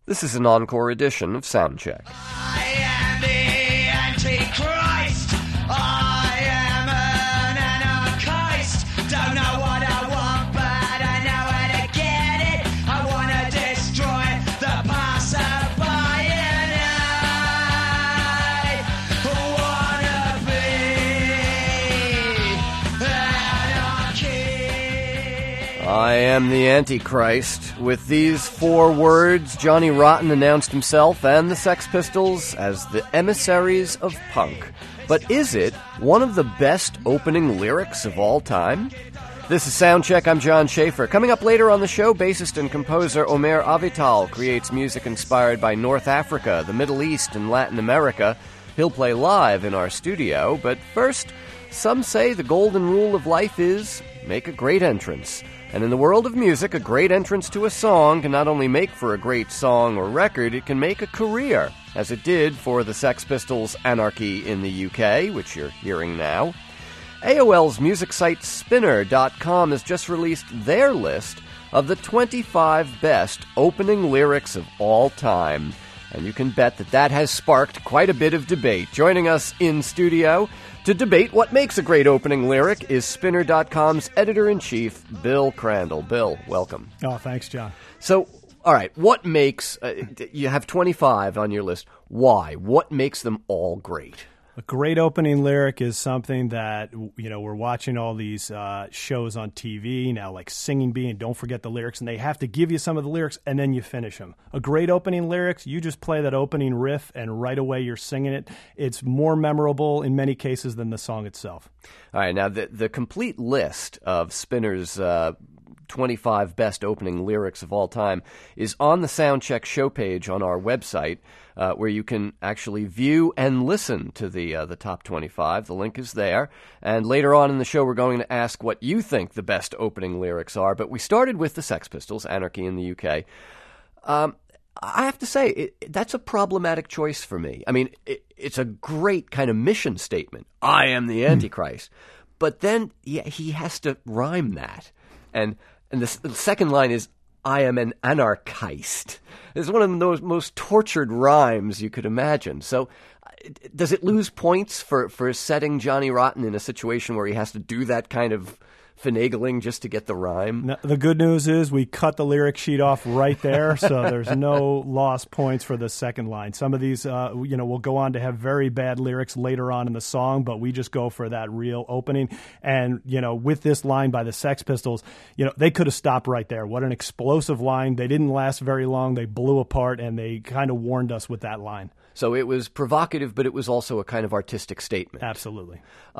This is an encore edition of Soundcheck. I am the Antichrist. I am an anarchist. Don't know what I want, but I know how to get it. I want to destroy the passerby, and I want to be anarchy. I am the Antichrist. With these 4 words, Johnny Rotten announced himself and the Sex Pistols as the emissaries of punk. But is it one of the best opening lyrics of all time? This is Soundcheck. I'm John Schaefer. Coming up later on the show, bassist and composer Omer Avital creates music inspired by North Africa, the Middle East, and Latin America. He'll play live in our studio. But first, some say the golden rule of life is make a great entrance. And in the world of music, a great entrance to a song can not only make for a great song or record, it can make a career, as it did for the Sex Pistols' Anarchy in the UK, which you're hearing now. AOL's music site Spinner.com has just released their list of the 25 best opening lyrics of all time. And you can bet that has sparked quite a bit of debate. Joining us in studio to debate what makes a great opening lyric is Spinner.com's editor-in-chief, Bill Crandall. Bill, welcome. Oh, thanks, John. So, all right, what makes... you have 25 on your list. Why? What makes them all great? A great opening lyric is something that, we're watching all these shows on TV now, like Singing Bee, and don't forget the lyrics, and they have to give you some of the lyrics, and then you finish them. A great opening lyrics, you just play that opening riff, and right away you're singing it. It's more memorable in many cases than the song itself. All right, now the complete list of Spinner's 25 best opening lyrics of all time is on the Soundcheck show page on our website, where you can actually view and listen to the top 25. The link is there. And later on in the show, we're going to ask what you think the best opening lyrics are. But we started with the Sex Pistols, Anarchy in the UK. I have to say, that's a problematic choice for me. I mean, it's a great kind of mission statement. I am the Antichrist. But then he has to rhyme that. And the second line is, I am an anarchist. It's one of those most tortured rhymes you could imagine. So does it lose points for setting Johnny Rotten in a situation where he has to do that kind of finagling just to get the rhyme? No, the good news is we cut the lyric sheet off right there, so there's no lost points for the second line. Some of these, will go on to have very bad lyrics later on in the song, but we just go for that real opening. And, with this line by the Sex Pistols, they could have stopped right there. What an explosive line. They didn't last very long. They blew apart, and they kind of warned us with that line. So it was provocative, but it was also a kind of artistic statement. Absolutely.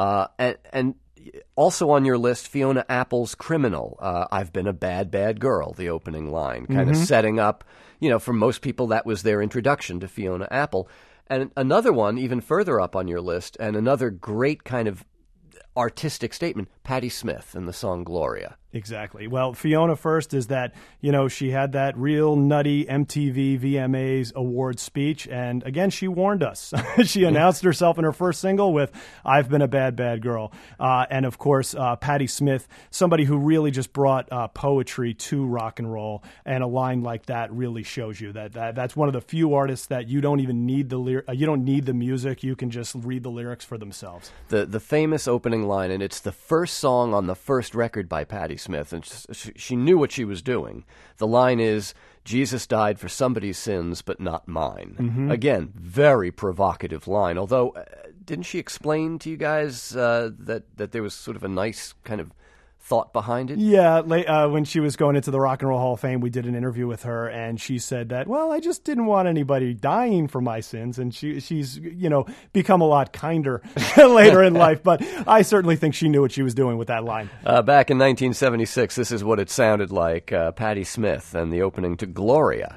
And also on your list, Fiona Apple's Criminal. I've been a bad, bad girl, the opening line, kind of setting up, for most people that was their introduction to Fiona Apple. And another one, even further up on your list, and another great kind of artistic statement, Patti Smith and the song Gloria. Exactly. Well, Fiona first is that, she had that real nutty MTV VMAs award speech. And again, she warned us. She announced herself in her first single with, I've been a bad, bad girl. And of course, Patti Smith, somebody who really just brought poetry to rock and roll. And a line like that really shows you that's one of the few artists that you don't even need you don't need the music. You can just read the lyrics for themselves. The famous opening line, and it's the first song on the first record by Patti Smith, and she knew what she was doing. The line is, Jesus died for somebody's sins, but not mine. Mm-hmm. Again, very provocative line, although didn't she explain to you guys that there was sort of a nice kind of thought behind it? Yeah, when she was going into the Rock and Roll Hall of Fame, we did an interview with her, and she said that, I just didn't want anybody dying for my sins, and she's become a lot kinder later in life, but I certainly think she knew what she was doing with that line. Back in 1976, this is what it sounded like, Patti Smith and the opening to Gloria.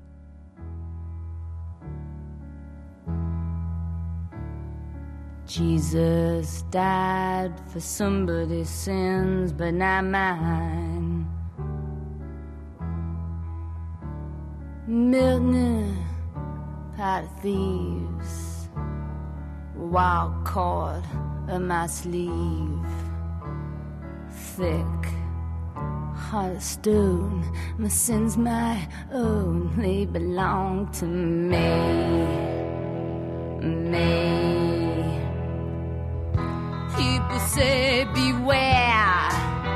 Jesus died for somebody's sins, but not mine. Milton, pot of thieves, wild cord of my sleeve, thick heart of stone. My sins my own, they belong to me. People say beware.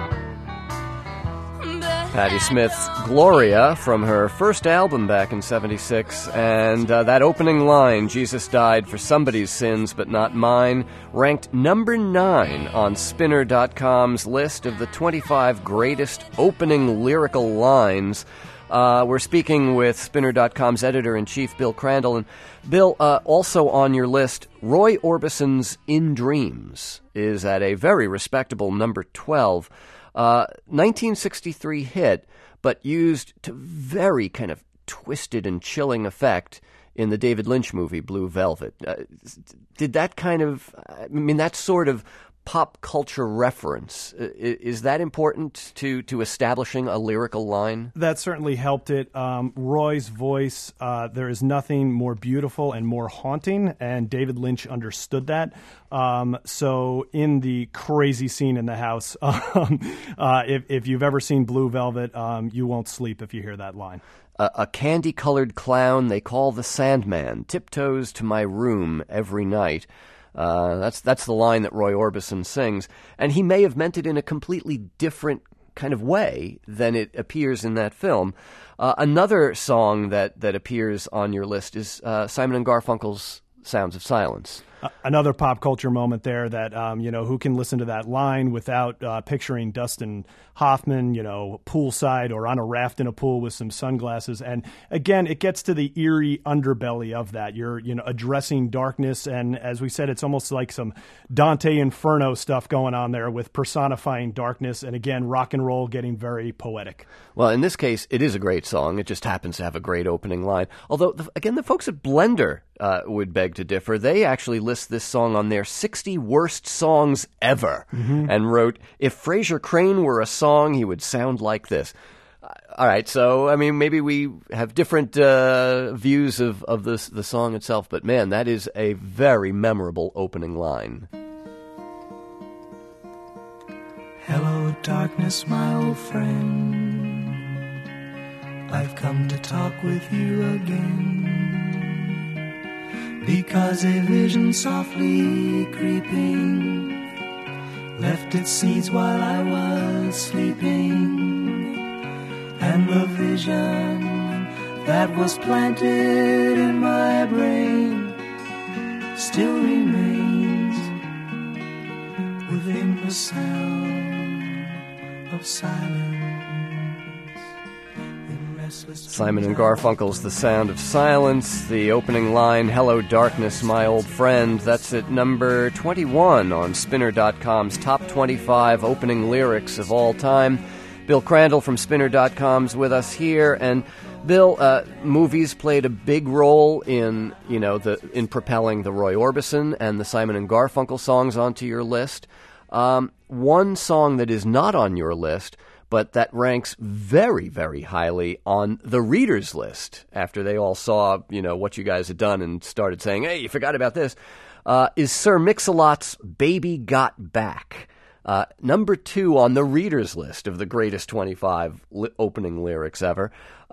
Patti Smith's Gloria from her first album back in '76, and that opening line, Jesus died for somebody's sins but not mine, ranked number 9 on Spinner.com's list of the 25 greatest opening lyrical lines. We're speaking with Spinner.com's editor-in-chief, Bill Crandall. And Bill, also on your list, Roy Orbison's In Dreams is at a very respectable number 12. 1963 hit, but used to very kind of twisted and chilling effect in the David Lynch movie Blue Velvet. Did that kind of, that sort of pop culture reference, is that important to establishing a lyrical line? That certainly helped it. Roy's voice, there is nothing more beautiful and more haunting, and David Lynch understood that. So in the crazy scene in the house, if you've ever seen Blue Velvet, you won't sleep if you hear that line. A candy-colored clown they call the Sandman tiptoes to my room every night. That's the line that Roy Orbison sings, and he may have meant it in a completely different kind of way than it appears in that film. Another song that appears on your list is Simon & Garfunkel's Sounds of Silence. Another pop culture moment there that, who can listen to that line without picturing Dustin Hoffman, poolside or on a raft in a pool with some sunglasses. And again, it gets to the eerie underbelly of that. You're, addressing darkness. And as we said, it's almost like some Dante Inferno stuff going on there with personifying darkness. And again, rock and roll getting very poetic. Well, in this case, it is a great song. It just happens to have a great opening line. Although, again, the folks at Blender would beg to differ. They actually list this song on their 60 worst songs ever, and wrote, if Fraser Crane were a song, he would sound like this. All right, so, maybe we have different views of the song itself, but man, that is a very memorable opening line. Hello, darkness, my old friend. I've come to talk with you again, because a vision softly creeping left its seeds while I was sleeping, and the vision that was planted in my brain still remains within the sound of silence. Simon & Garfunkel's The Sound of Silence, the opening line, Hello Darkness, My Old Friend. That's at number 21 on Spinner.com's Top 25 Opening Lyrics of All Time. Bill Crandall from Spinner.com's with us here. And Bill, movies played a big role in, in propelling the Roy Orbison and the Simon & Garfunkel songs onto your list. One song that is not on your list, but that ranks very, very highly on the readers' list after they all saw, what you guys had done and started saying, hey, you forgot about this, is Sir Mix-a-Lot's Baby Got Back. Number 2 on the readers' list of the greatest 25 opening lyrics ever.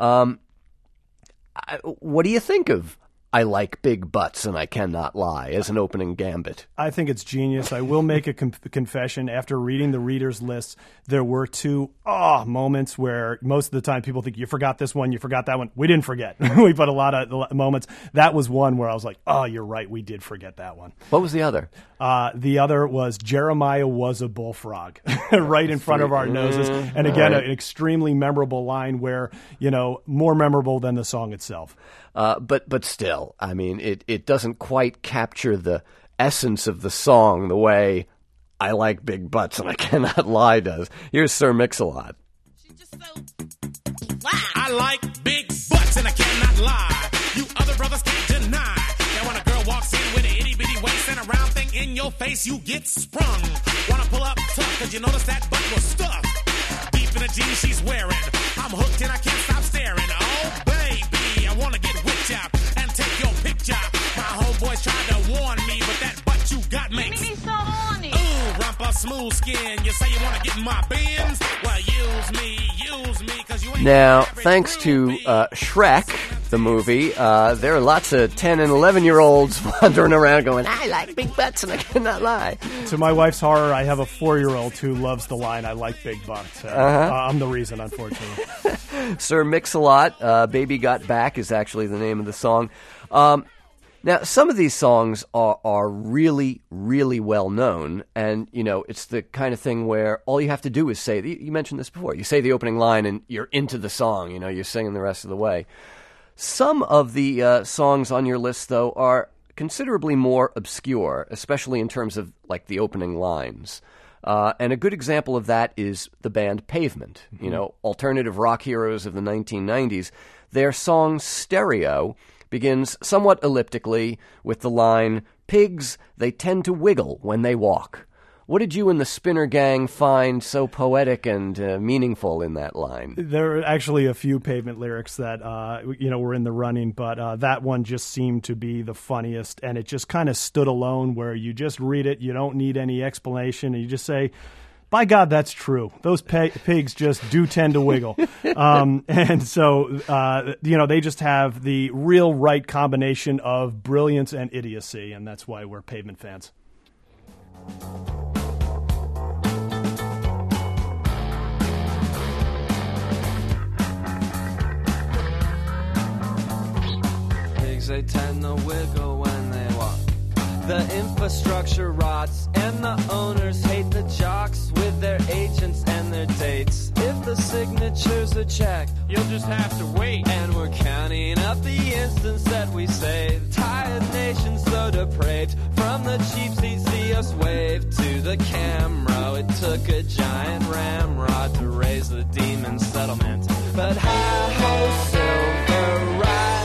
What do you think of I like big butts and I cannot lie as an opening gambit? I think it's genius. I will make a confession. After reading the readers' list, there were 2 moments where most of the time people think, you forgot this one, you forgot that one. We didn't forget. We put a lot of moments. That was one where I was like, oh, you're right, we did forget that one. What was the other? The other was Jeremiah was a bullfrog, right in front of our noses. And again, an extremely memorable line where, more memorable than the song itself. But still, it doesn't quite capture the essence of the song the way I like big butts and I cannot lie does. Here's Sir Mix-a-Lot. I like big butts and I cannot lie. You other brothers can't deny that when a girl walks in with an itty bitty waist and a round thing in your face, you get sprung. Wanna pull up tough cause you notice that butt was stuffed deep in the jeans she's wearing. I'm hooked and I can't stop staring. Oh baby, I wanna get whipped out and take your picture. My homeboys tried to warn me, but that butt you got makes me so horny. Ooh, rumpa smooth smooth skin. You say you want to get in my bins? Well, use me, cause you ain't Now, got every thanks to groove, Shrek, the movie, there are lots of 10 and 11-year-olds wandering around going, I like big butts and I cannot lie. To my wife's horror, I have a 4-year-old who loves the line, I like big butts. I'm the reason, unfortunately. Sir Mix-a-Lot, Baby Got Back is actually the name of the song. Now, some of these songs are really, really well known, and, you know, it's the kind of thing where all you have to do is say, you mentioned this before, you say the opening line and you're into the song, you know, you're singing the rest of the way. Some of the songs on your list, though, are considerably more obscure, especially in terms of, like, the opening lines. And a good example of that is the band Pavement, you know, alternative rock heroes of the 1990s. Their song Stereo begins somewhat elliptically with the line, pigs, they tend to wiggle when they walk. What did you and the Spinner Gang find so poetic and meaningful in that line? There are actually a few Pavement lyrics that, were in the running, but that one just seemed to be the funniest, and it just kind of stood alone where you just read it, you don't need any explanation, and you just say, by God, that's true. Those pigs just do tend to wiggle. And so, they just have the real right combination of brilliance and idiocy, and that's why we're Pavement fans. Pigs, they tend to wiggle when they walk. The infrastructure rots, and the owners hate the jocks with their agents and their dates. If the signatures are checked, you'll just have to wait. And we're counting up the instants that we saved. Tired nation so depraved. From the cheap seats, see us wave to the camera. It took a giant ramrod to raise the demon settlement. But hi-ho, silver ride.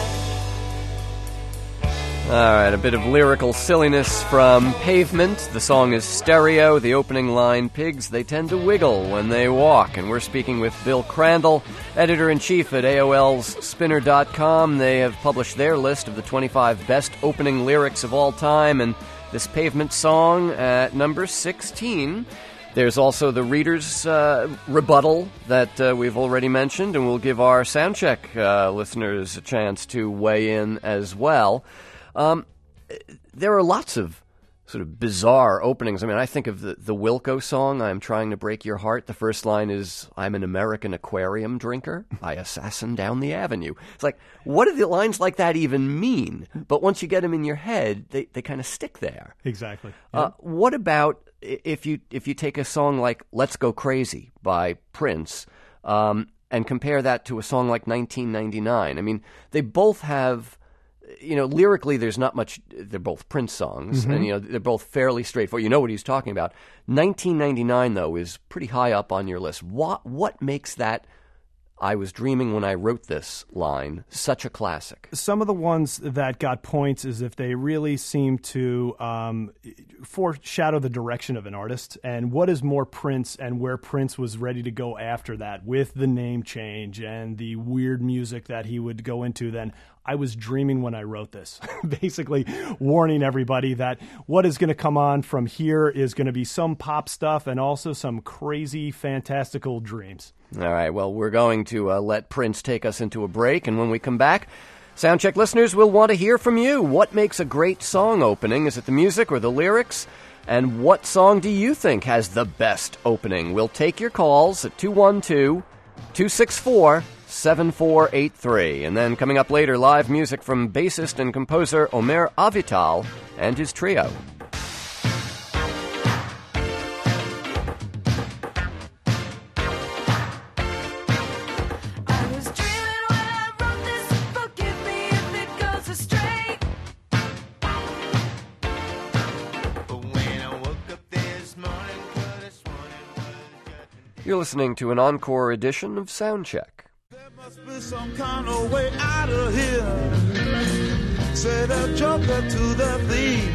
All right, a bit of lyrical silliness from Pavement. The song is Stereo. The opening line, pigs, they tend to wiggle when they walk. And we're speaking with Bill Crandall, editor-in-chief at AOL's Spinner.com. They have published their list of the 25 best opening lyrics of all time, and this Pavement song at number 16. There's also the reader's rebuttal that we've already mentioned, and we'll give our Soundcheck listeners a chance to weigh in as well. There are lots of sort of bizarre openings. I mean, I think of the Wilco song, I'm Trying to Break Your Heart. The first line is, I'm an American aquarium drinker. I assassin down the avenue. It's like, what do the lines like that even mean? But once you get them in your head, they kind of stick there. Exactly. Yeah. What about if you take a song like Let's Go Crazy by Prince and compare that to a song like 1999? I mean, they both have... lyrically, there's not much. They're both Prince songs, and they're both fairly straightforward. You know what he's talking about. 1999, though, is pretty high up on your list. What makes that I was dreaming when I wrote this line such a classic? Some of the ones that got points is if they really seem to foreshadow the direction of an artist and what is more Prince and where Prince was ready to go after that with the name change and the weird music that he would go into. Then I was dreaming when I wrote this, basically warning everybody that what is going to come on from here is going to be some pop stuff and also some crazy, fantastical dreams. All right, well, we're going to let Prince take us into a break, and when we come back, Soundcheck listeners will want to hear from you. What makes a great song opening? Is it the music or the lyrics? And what song do you think has the best opening? We'll take your calls at 212-264-7483. And then coming up later, live music from bassist and composer Omer Avital and his trio. You're listening to an encore edition of Soundcheck. There must be some kind of way out of here. Said a joker to the thief.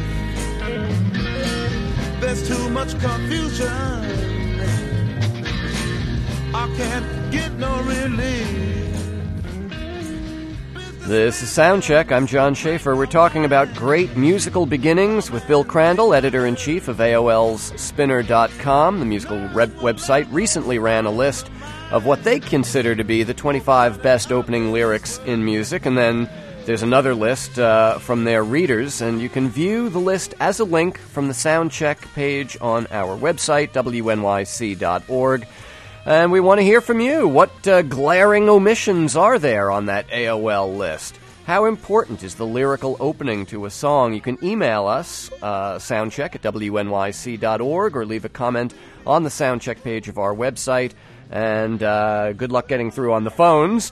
There's too much confusion. I can't get no relief. This is Soundcheck. I'm John Schaefer. We're talking about great musical beginnings with Bill Crandall, editor-in-chief of AOL's Spinner.com. The musical website recently ran a list of what they consider to be the 25 best opening lyrics in music, and then there's another list from their readers, and you can view the list as a link from the Soundcheck page on our website, wnyc.org. And we want to hear from you. What glaring omissions are there on that AOL list? How important is the lyrical opening to a song? You can email us, soundcheck at wnyc.org, or leave a comment on the Soundcheck page of our website. And good luck getting through on the phones,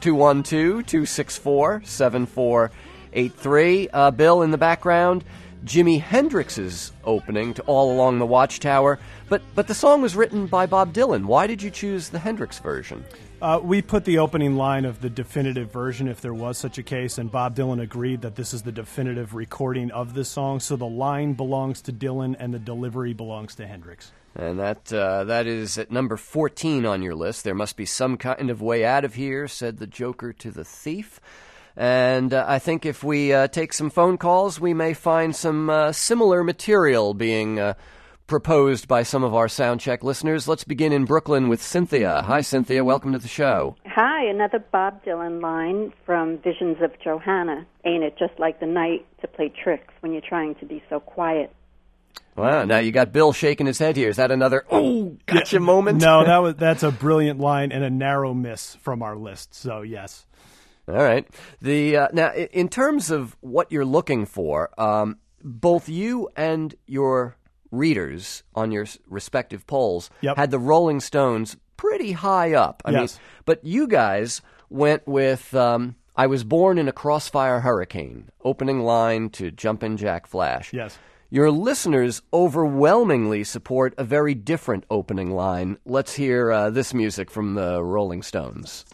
212-264-7483. Bill, in the background, Jimi Hendrix's opening to All Along the Watchtower. But the song was written by Bob Dylan. Why did you choose the Hendrix version? We put the opening line of the definitive version, if there was such a case, and Bob Dylan agreed that this is the definitive recording of this song, so the line belongs to Dylan and the delivery belongs to Hendrix. And that is at number 14 on your list. There must be some kind of way out of here, said the Joker to the thief. And I think if we take some phone calls, we may find some similar material being proposed by some of our Soundcheck listeners. Let's begin in Brooklyn with Cynthia. Hi, Cynthia. Welcome to the show. Hi, another Bob Dylan line from Visions of Johanna. Ain't it just like the night to play tricks when you're trying to be so quiet? Wow, now you got Bill shaking his head here. Is that another, gotcha moment? No, that's a brilliant line and a narrow miss from our list, so yes. All right. Now, in terms of what you're looking for, both you and your readers on your respective polls had the Rolling Stones pretty high up. I mean, but you guys went with I Was Born in a Crossfire Hurricane, opening line to Jumpin' Jack Flash. Yes. Your listeners overwhelmingly support a very different opening line. Let's hear this music from the Rolling Stones.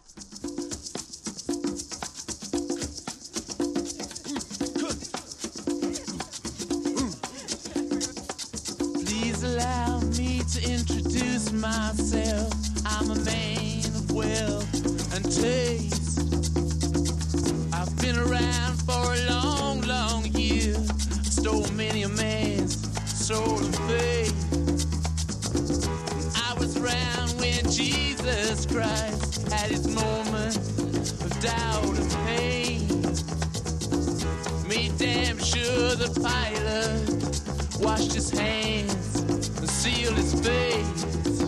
Please allow me to introduce myself. I'm a man of wealth and taste. I've been around for a long, long year. Stole many a man's soul and faith. I was around when Jesus Christ had his moment of doubt and pain. Made damn sure the pilot washed his hands and sealed his face.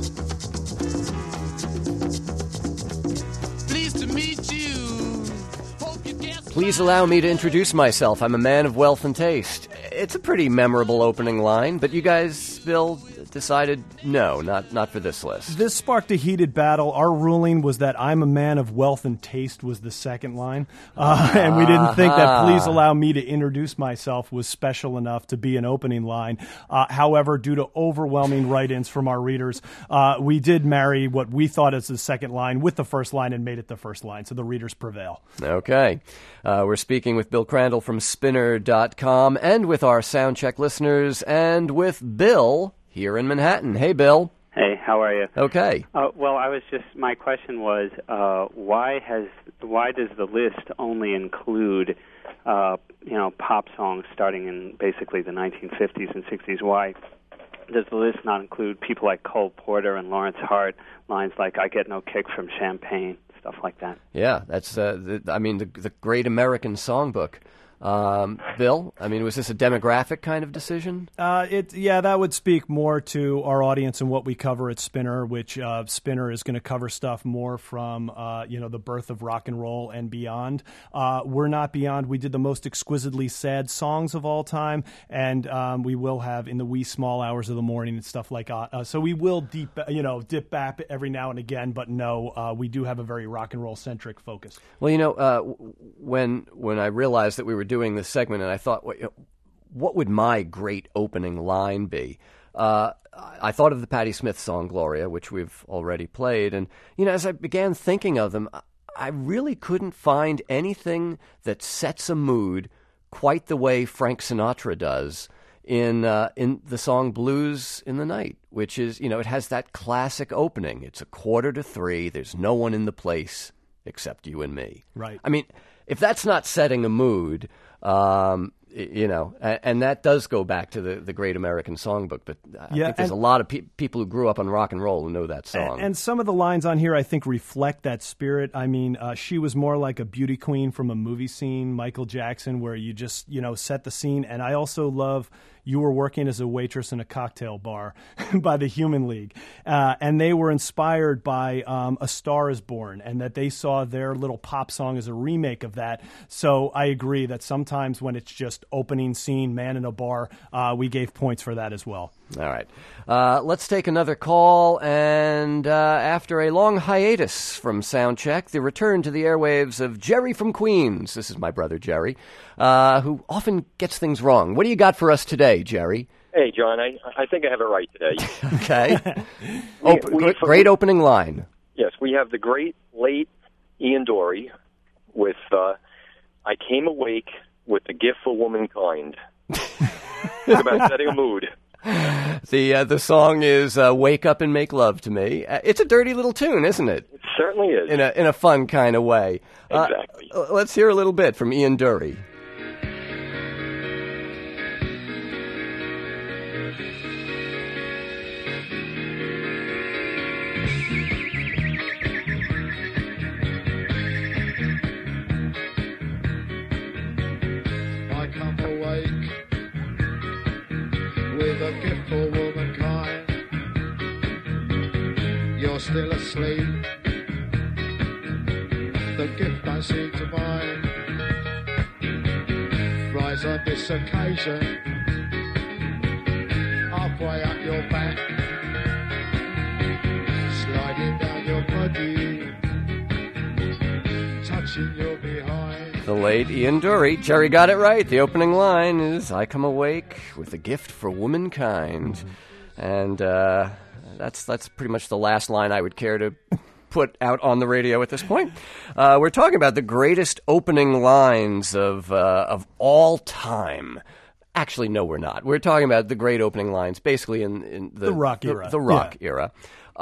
Pleased to meet you. Hope you guess. Please allow me to introduce myself. I'm a man of wealth and taste. It's a pretty memorable opening line, but you guys, Bill, decided no, not for this list. This sparked a heated battle. Our ruling was that I'm a man of wealth and taste was the second line, and we didn't think that Please Allow Me to Introduce Myself was special enough to be an opening line. However, due to overwhelming write-ins from our readers, we did marry what we thought is the second line with the first line and made it the first line, so the readers prevail. Okay. We're speaking with Bill Crandall from Spinner.com and with our Soundcheck listeners and with Bill here in Manhattan. Hey, Bill. Hey, how are you? Okay. Well, my question was, why does the list only include, pop songs starting in basically the 1950s and 60s? Why does the list not include people like Cole Porter and Lawrence Hart, lines like I Get No Kick from Champagne, stuff like that? Yeah, that's, the Great American Songbook. Bill, was this a demographic kind of decision? That would speak more to our audience and what we cover at Spinner, which Spinner is going to cover stuff more from, the birth of rock and roll and beyond. We're not beyond. We did the most exquisitely sad songs of all time, and we will have In the Wee Small Hours of the Morning and stuff like that. So we will dip back every now and again, but no, we do have a very rock and roll centric focus. Well, when I realized that we were doing this segment, and I thought, what would my great opening line be? I thought of the Patti Smith song Gloria, which we've already played, and as I began thinking of them, I really couldn't find anything that sets a mood quite the way Frank Sinatra does in the song Blues in the Night, which is, it has that classic opening. It's 2:45. There's no one in the place except you and me. Right. if that's not setting a mood, you know, and that does go back to the Great American Songbook, but I think there's a lot of people who grew up on rock and roll who know that song. And some of the lines on here, I think, reflect that spirit. I mean, she was more like a beauty queen from a movie scene, Michael Jackson, where you just, you know, set the scene. And I also love You Were Working as a Waitress in a Cocktail Bar by the Human League. And they were inspired by A Star Is Born, and that they saw their little pop song as a remake of that. So I agree that sometimes when it's just opening scene, man in a bar, we gave points for that as well. All right. Let's take another call, and after a long hiatus from Soundcheck, the return to the airwaves of Jerry from Queens. This is my brother Jerry, who often gets things wrong. What do you got for us today, Jerry? Hey, John, I think I have it right today. Okay. Great opening line. Yes, we have the great late Ian Dory with I Came Awake with the Gift for Womankind. It's about setting a mood. The song is Wake Up and Make Love to Me. It's a dirty little tune, isn't it? It certainly is. In a fun kind of way. Exactly. Let's hear a little bit from Ian Dury. I come awake with a gift for womankind. You're still asleep. The gift don't seem to mind. Rise on this occasion, halfway up your back, sliding down your body, touching your behind. The late Ian Dury. Jerry got it right. The opening line is I come awake with a gift for womankind. And that's pretty much the last line I would care to put out on the radio at this point. We're talking about the greatest opening lines of all time. Actually, no, we're not. We're talking about the great opening lines basically in the rock era. The rock era.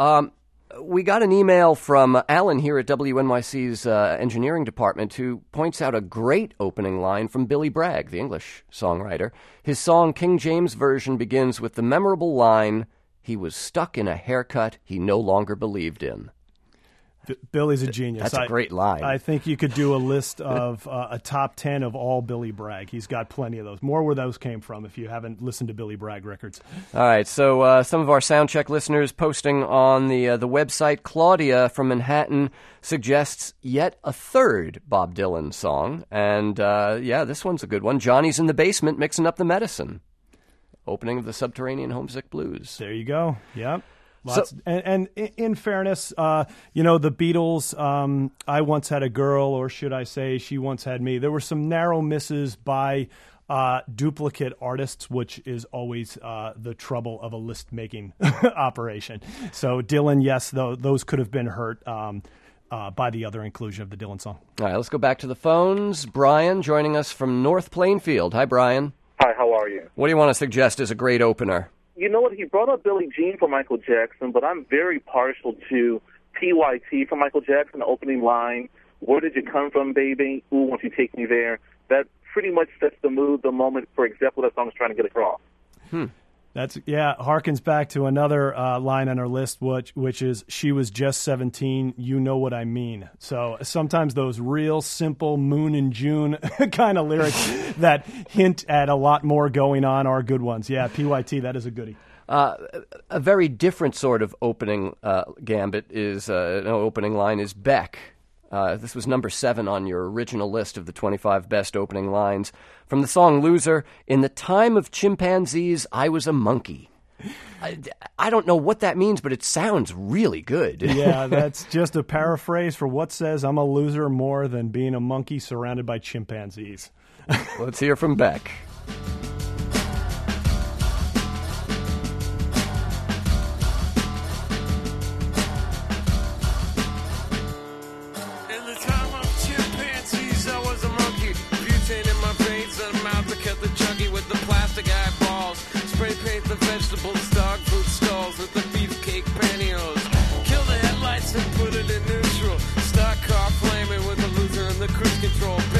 We got an email from Alan here at WNYC's engineering department who points out a great opening line from Billy Bragg, the English songwriter. His song King James Version begins with the memorable line, "He was stuck in a haircut he no longer believed in." Billy's a genius. That's a great line. I think you could do a list of a top 10 of all Billy Bragg. He's got plenty of those. More where those came from if you haven't listened to Billy Bragg records. All right, so some of our Soundcheck listeners posting on the website. Claudia from Manhattan suggests yet a third Bob Dylan song. And, this one's a good one. Johnny's in the Basement Mixing Up the Medicine. Opening of the Subterranean Homesick Blues. There you go. Yep. And in fairness, the Beatles, I once had a girl, or should I say she once had me. There were some narrow misses by duplicate artists, which is always the trouble of a list-making operation. So Dylan, yes, those could have been hurt by the other inclusion of the Dylan song. All right, let's go back to the phones. Brian joining us from North Plainfield. Hi, Brian. Hi, how are you? What do you want to suggest as a great opener? You know what? He brought up Billie Jean for Michael Jackson, but I'm very partial to PYT for Michael Jackson, the opening line, "Where did you come from, baby? Ooh, won't you take me there?" That pretty much sets the mood, the moment, for example, that song's trying to get across. Harkens back to another line on our list, which is, "She was just 17, you know what I mean." So sometimes those real simple Moon and June kind of lyrics that hint at a lot more going on are good ones. Yeah, PYT, that is a goodie. A very different sort of opening gambit is, opening line is Beck. This was number 7 on your original list of the 25 best opening lines. From the song Loser, "In the time of chimpanzees, I was a monkey." I don't know what that means, but it sounds really good. Yeah, that's just a paraphrase for what says I'm a loser more than being a monkey surrounded by chimpanzees. Let's hear from Beck. Spray paint the vegetables, dog food stalls with the beefcake pantyhose. Kill the headlights and put it in neutral. Stock car flaming with the loser and the cruise control.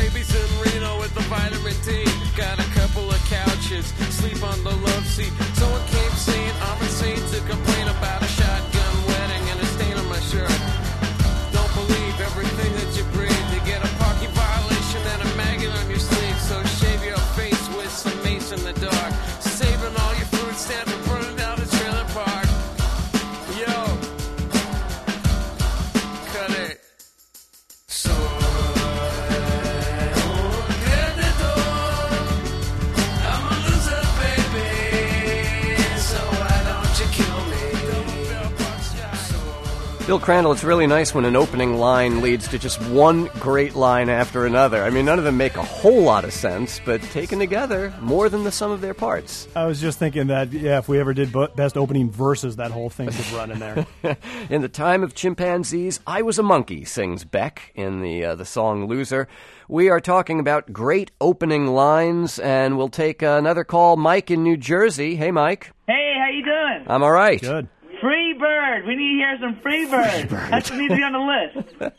Bill Crandall, it's really nice when an opening line leads to just one great line after another. I mean, none of them make a whole lot of sense, but taken together, more than the sum of their parts. I was just thinking that, yeah, if we ever did best opening verses, that whole thing could run in there. In the time of chimpanzees, I was a monkey, sings Beck in the song Loser. We are talking about great opening lines, and we'll take another call. Mike in New Jersey. Hey, Mike. Hey, how you doing? I'm all right. Good. Free Bird. We need to hear some Free Bird. That needs to be on the list.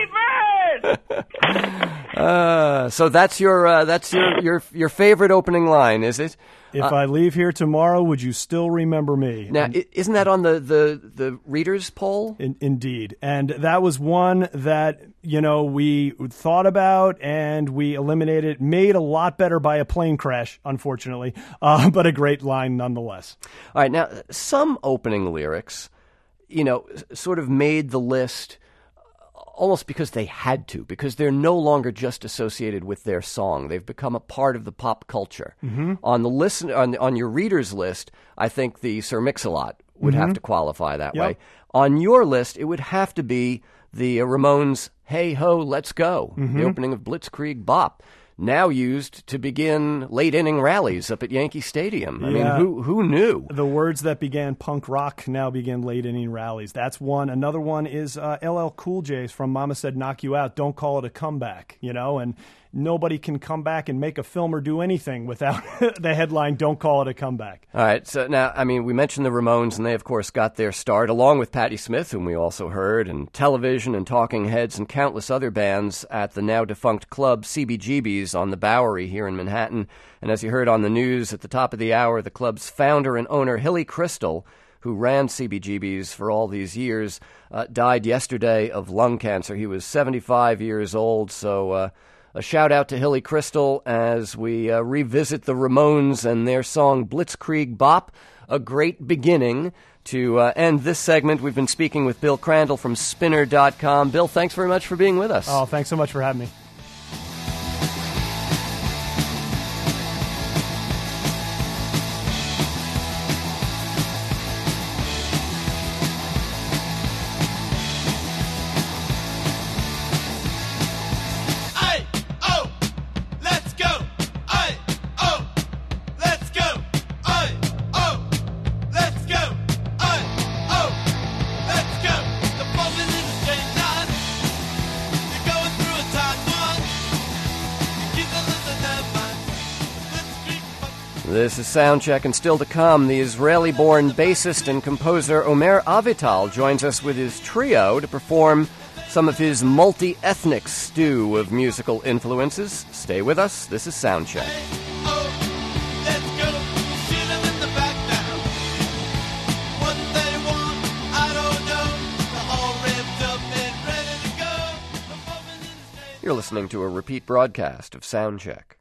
Free Bird. So that's your favorite opening line, is it? If I leave here tomorrow, would you still remember me? Now, isn't that on the readers' poll? Indeed. And that was one that, we thought about and we eliminated, made a lot better by a plane crash, unfortunately, but a great line nonetheless. All right. Now, some opening lyrics, sort of made the list almost because they had to, because they're no longer just associated with their song. They've become a part of the pop culture. Mm-hmm. On the on your readers list, I think the Sir Mix-a-Lot would have to qualify that way. On your list, it would have to be the Ramones' Hey Ho, Let's Go, the opening of Blitzkrieg Bop, now used to begin late-inning rallies up at Yankee Stadium. I mean, who knew? The words that began punk rock now begin late-inning rallies. That's one. Another one is LL Cool J's from Mama Said Knock You Out, Don't Call It a Comeback, and nobody can come back and make a film or do anything without the headline, Don't Call It a Comeback. All right, so now, I mean, we mentioned the Ramones, and they, of course, got their start, along with Patti Smith, whom we also heard, and Television and Talking Heads and countless other bands at the now-defunct club CBGB's on the Bowery here in Manhattan. And as you heard on the news at the top of the hour, the club's founder and owner, Hilly Crystal, who ran CBGB's for all these years, died yesterday of lung cancer. He was 75 years old, so a shout-out to Hilly Crystal as we revisit the Ramones and their song Blitzkrieg Bop, a great beginning to end this segment. We've been speaking with Bill Crandall from Spinner.com. Bill, thanks very much for being with us. Oh, thanks so much for having me. This is Soundcheck, and still to come, the Israeli-born bassist and composer Omer Avital joins us with his trio to perform some of his multi-ethnic stew of musical influences. Stay with us. This is Soundcheck. You're listening to a repeat broadcast of Soundcheck.